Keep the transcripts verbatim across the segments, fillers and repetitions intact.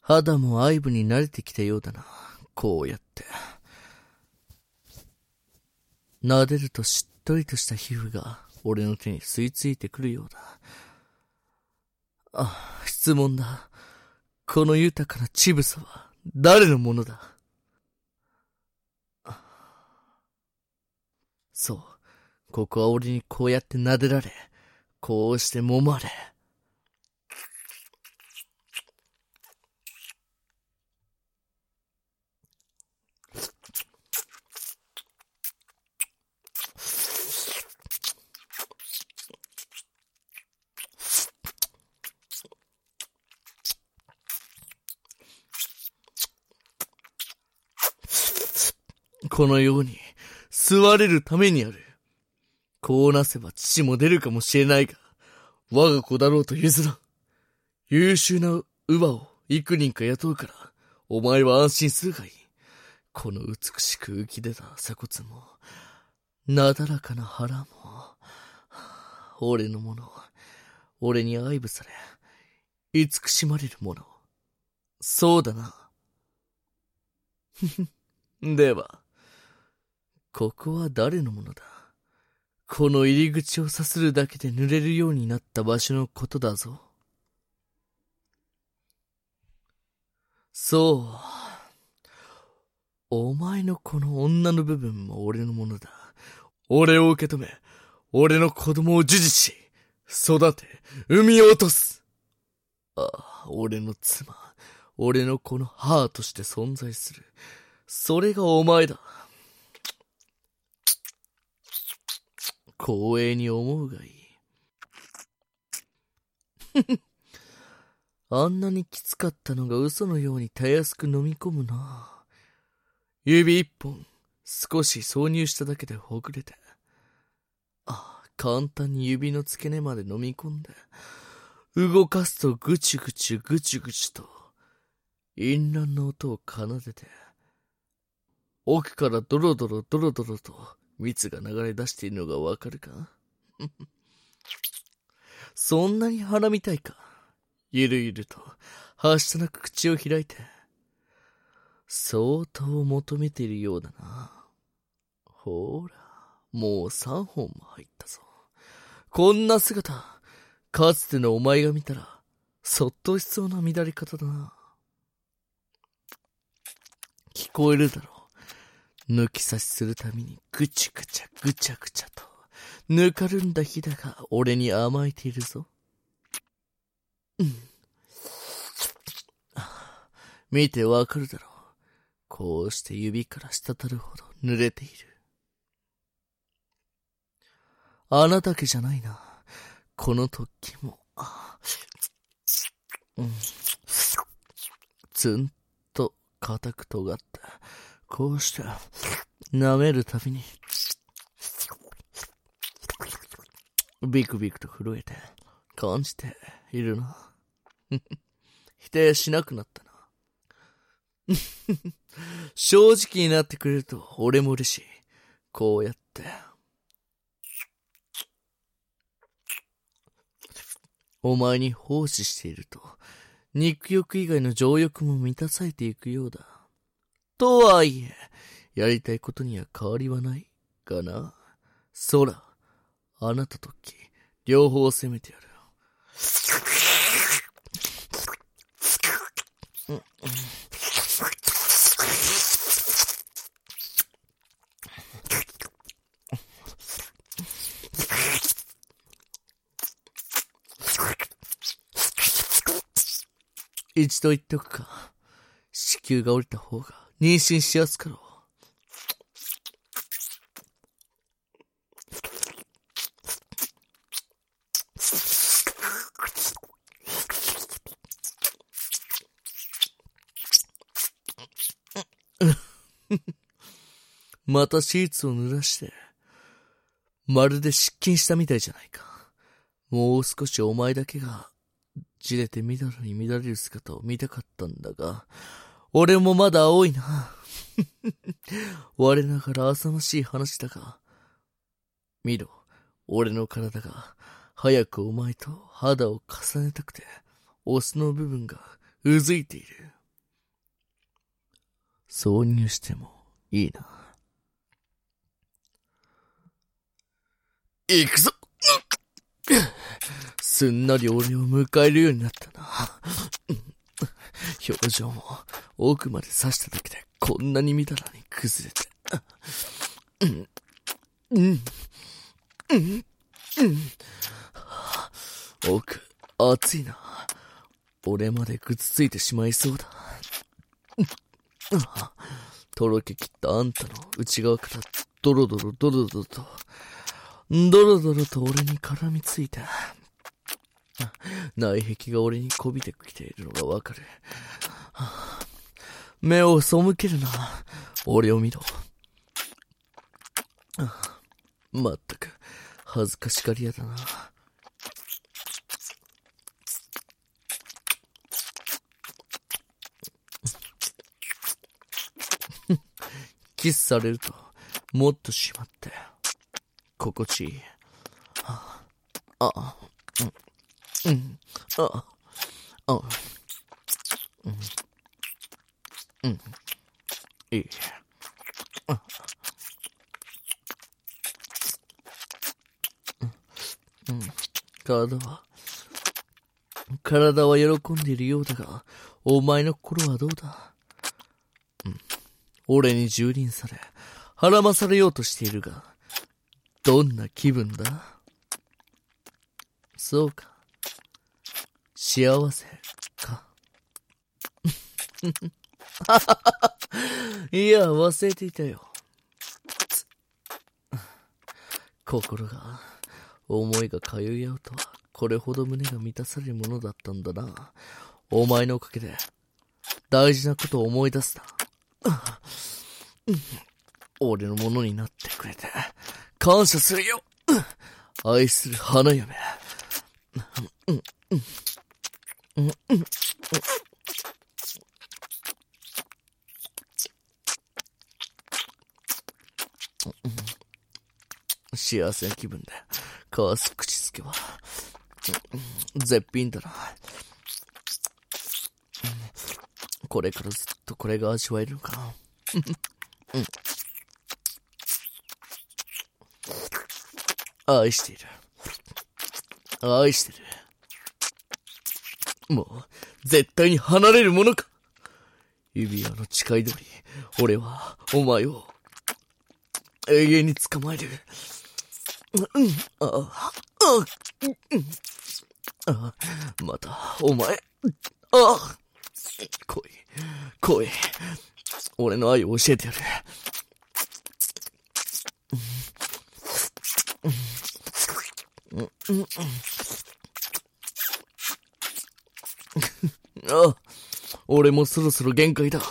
肌も愛撫に慣れてきたようだな。こうやって。撫でるとしっとりとした皮膚が俺の手に吸い付いてくるようだ。あ、質問だ。この豊かな乳房は誰のものだ？そう。ここは俺にこうやって撫でられ、こうして揉まれ。このように吸われるためにある。こうなせば父も出るかもしれないが、我が子だろうと譲らん。優秀な乳母を幾人か雇うから、お前は安心するがいい。この美しく浮き出た鎖骨も、なだらかな腹も、俺のもの、俺に愛撫され、慈しまれるもの。そうだな。では、ここは誰のものだ？この入り口をさするだけで濡れるようになった場所のことだぞ。そう。お前のこの女の部分も俺のものだ。俺を受け止め、俺の子供を授受し、育て、産み落とす。ああ、俺の妻、俺の子の母として存在する。それがお前だ。光栄に思うがいい。あんなにきつかったのが嘘のようにたやすく飲み込むな。指一本、少し挿入しただけでほぐれて。ああ、簡単に指の付け根まで飲み込んで、動かすとぐちぐちぐちぐちと、淫乱の音を奏でて、奥からドロドロドロドロと蜜が流れ出しているのがわかるか？そんなに鼻みたいか？ゆるゆると、はしたなく口を開いて、相当求めているようだな。ほら、もう三本も入ったぞ。こんな姿、かつてのお前が見たら、そっとしそうな乱れ方だな。聞こえるだろう。抜き差しするたびにぐちぐちゃぐちゃぐちゃと、ぬかるんだひだが俺に甘えているぞ。うん。見てわかるだろう。こうして指から滴るほど濡れている。穴だけじゃないな。この突起も、うん、ずんと固く尖った。こうして舐めるたびにビクビクと震えて感じているな。否定しなくなったな。正直になってくれると俺も嬉しい。こうやってお前に奉仕していると肉欲以外の情欲も満たされていくようだ。とはいえ、やりたいことには変わりはないがな。そら、あなたとき、両方責めてやる。うんうん、一度言っておくか。子宮が降りた方が妊娠しやすかろう。またシーツを濡らして、まるで失禁したみたいじゃないか。もう少しお前だけが、じれてみだらに乱れる姿を見たかったんだが、俺もまだ青いな。我ながら浅ましい話だが、見ろ、俺の体が早くお前と肌を重ねたくて、オスの部分がうずいている。 挿入してもいいな。行くぞ。すんなり俺を迎えるようになったな。表情も奥まで刺しただけでこんなにみだらに崩れて。うん、うん、うん、うん。奥、熱いな。俺までぐつついてしまいそうだ。とろけきったあんたの内側からドロドロドロドロと、ドロドロと俺に絡みついた。内壁が俺にこびてきているのがわかる。目を背けるな。俺を見ろ。まったく、恥ずかしがり屋だな。キスされると、もっとしまって、心地いい。ああ、うん、うん、ああ、うん、うん、いい。あうん、体は、体は喜んでいるようだが、お前の心はどうだ？うん、俺に蹂躙され、はらまされようとしているが、どんな気分だ？そうか。幸せか。いや、忘れていたよ。心が、思いが通い合うとは、これほど胸が満たされるものだったんだな。お前のおかげで、大事なことを思い出すな。俺のものになってくれて、感謝するよ。愛する花嫁。うんうんうんうんうん幸せな気分で交わす口づけは絶品だな。これからずっとこれが味わえるのかな。うん、愛している。愛してる。もう絶対に離れるものか。指輪の誓い通り、俺はお前を永遠に捕まえる。うん、ああ、うん、ああ、また、お前、ああ、来い、来い、俺の愛を教えてやる。うんうんうん、ああ、俺もそろそろ限界だ。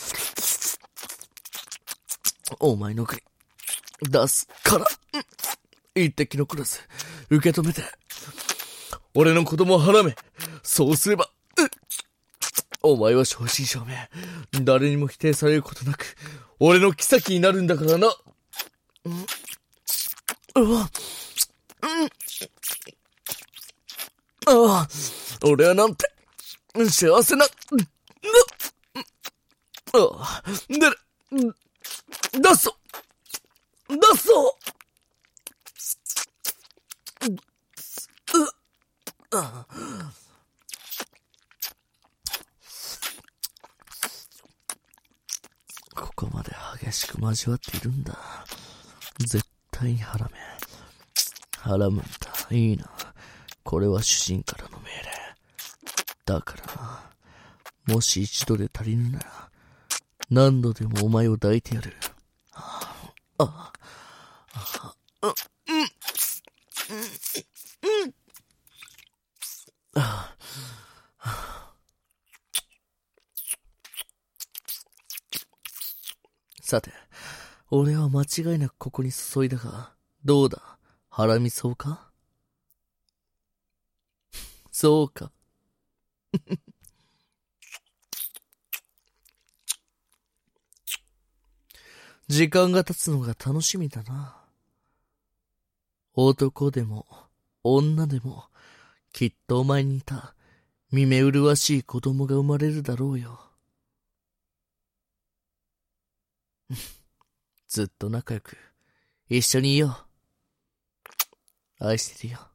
お前の国、出すから、一滴残らず、受け止めて。俺の子供をはらめ。そうすれば、お前は正真正銘、誰にも否定されることなく、俺の妃になるんだからな。うん、うわ、うん、ああ、俺はなんて、幸せな、な、ああ、で、出そう、出そう。ここまで激しく交わっているんだ。絶対にハラメ。ハラむんだ。いいな。これは主人からの命令。だからな。もし一度で足りぬなら、何度でもお前を抱いてやる。ああ、ああ、うん、うん、うん、うん。ああ、さて、俺は間違いなくここに注いだが、どうだ、ハラミそうか？そうか。時間が経つのが楽しみだな。男でも、女でも、きっとお前に似た、見目麗しい子供が生まれるだろうよ。 ずっと仲良く、一緒にいよう。愛してるよ。